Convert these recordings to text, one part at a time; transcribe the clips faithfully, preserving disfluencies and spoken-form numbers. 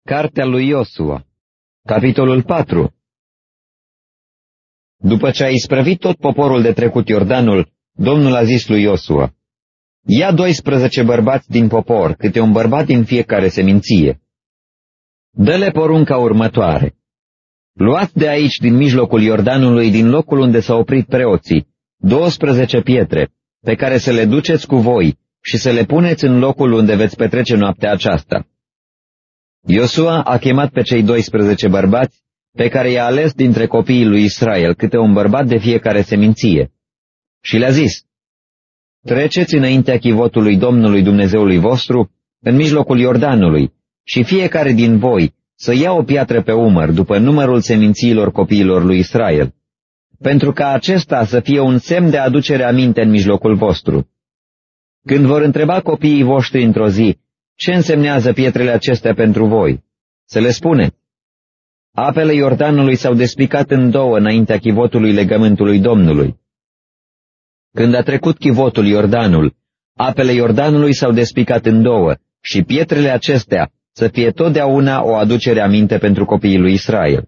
Cartea lui Iosua, capitolul patru. După ce a isprăvit tot poporul de trecut Iordanul, Domnul a zis lui Iosua: ia doisprezece bărbați din popor, câte un bărbat din fiecare seminție. Dă-le porunca următoare: luați de aici, din mijlocul Iordanului, din locul unde s-au oprit preoții, douăsprezece pietre, pe care să le duceți cu voi și să le puneți în locul unde veți petrece noaptea aceasta. Iosua a chemat pe cei doisprezece bărbați, pe care i-a ales dintre copiii lui Israel, câte un bărbat de fiecare seminție, și le-a zis: treceți înaintea chivotului Domnului Dumnezeului vostru, în mijlocul Iordanului, și fiecare din voi să ia o piatră pe umăr, după numărul semințiilor copiilor lui Israel, pentru ca acesta să fie un semn de aducere aminte în mijlocul vostru. Când vor întreba copiii voștri într-o zi: ce însemnează pietrele acestea pentru voi? Să le spuneți: apele Iordanului s-au despicat în două înaintea chivotului legământului Domnului. Când a trecut chivotul Iordanul, apele Iordanului s-au despicat în două și pietrele acestea să fie totdeauna o aducere aminte pentru copiii lui Israel.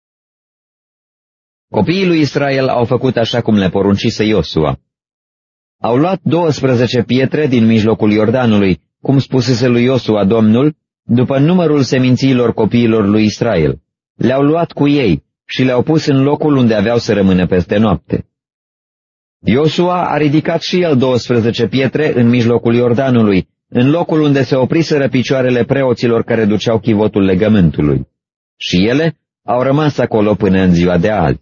Copiii lui Israel au făcut așa cum le poruncise Iosua. Au luat douăsprezece pietre din mijlocul Iordanului, cum spusese lui Iosua Domnul, după numărul semințiilor copiilor lui Israel. Le-au luat cu ei și le-au pus în locul unde aveau să rămână peste noapte. Iosua a ridicat și el douăsprezece pietre în mijlocul Iordanului, în locul unde se opriseră picioarele preoților care duceau chivotul legământului. Și ele au rămas acolo până în ziua de azi.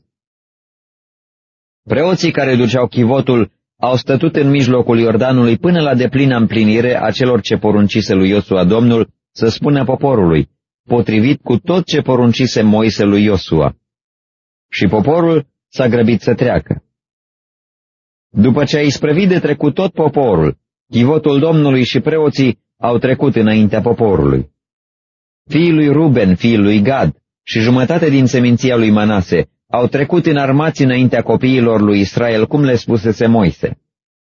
Preoții care duceau chivotul au stătut în mijlocul Iordanului până la deplină împlinire a celor ce poruncise lui Iosua Domnul să spună poporului, potrivit cu tot ce poruncise Moise lui Iosua. Și poporul s-a grăbit să treacă. După ce a isprăvit de trecut tot poporul, chivotul Domnului și preoții au trecut înaintea poporului. Fiii lui Ruben, fiii lui Gad și jumătate din seminția lui Manase au trecut înarmați înaintea copiilor lui Israel, cum le spusese Moise.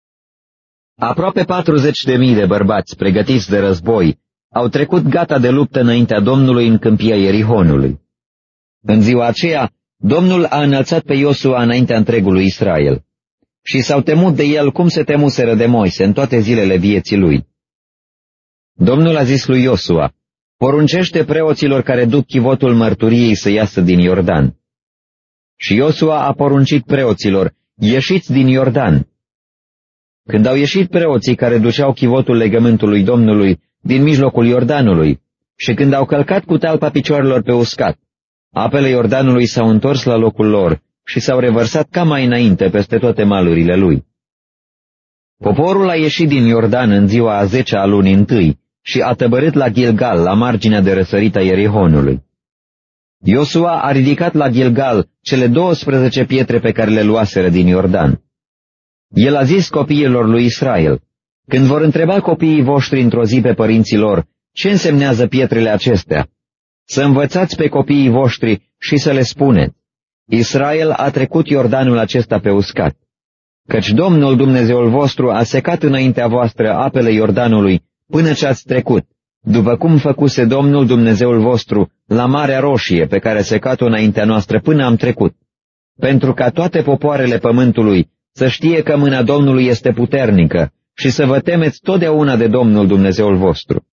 Aproape patruzeci de mii de bărbați pregătiți de război au trecut gata de luptă înaintea Domnului în câmpia Ierihonului. În ziua aceea, Domnul a înălțat pe Iosua înaintea întregului Israel și s-au temut de el cum se temuseră de Moise în toate zilele vieții lui. Domnul a zis lui Iosua: poruncește preoților care duc chivotul mărturiei să iasă din Iordan. Și Iosua a poruncit preoților: ieșiți din Iordan. Când au ieșit preoții care duceau chivotul legământului Domnului din mijlocul Iordanului și când au călcat cu talpa picioarelor pe uscat, apele Iordanului s-au întors la locul lor și s-au revărsat ca mai înainte peste toate malurile lui. Poporul a ieșit din Iordan în ziua a zecea a lunii întâi și a tăbărât la Gilgal, la marginea de răsărit a Ierihonului. Iosua a ridicat la Gilgal cele douăsprezece pietre pe care le luaseră din Iordan. El a zis copiilor lui Israel: când vor întreba copiii voștri într-o zi pe părinții lor ce însemnează pietrele acestea, să învățați pe copiii voștri și să le spuneți: Israel a trecut Iordanul acesta pe uscat, căci Domnul Dumnezeul vostru a secat înaintea voastră apele Iordanului până ce ați trecut, după cum făcuse Domnul Dumnezeul vostru la Marea Roșie, pe care a secat-o înaintea noastră până am trecut, pentru ca toate popoarele pământului să știe că mâna Domnului este puternică și să vă temeți totdeauna de Domnul Dumnezeul vostru.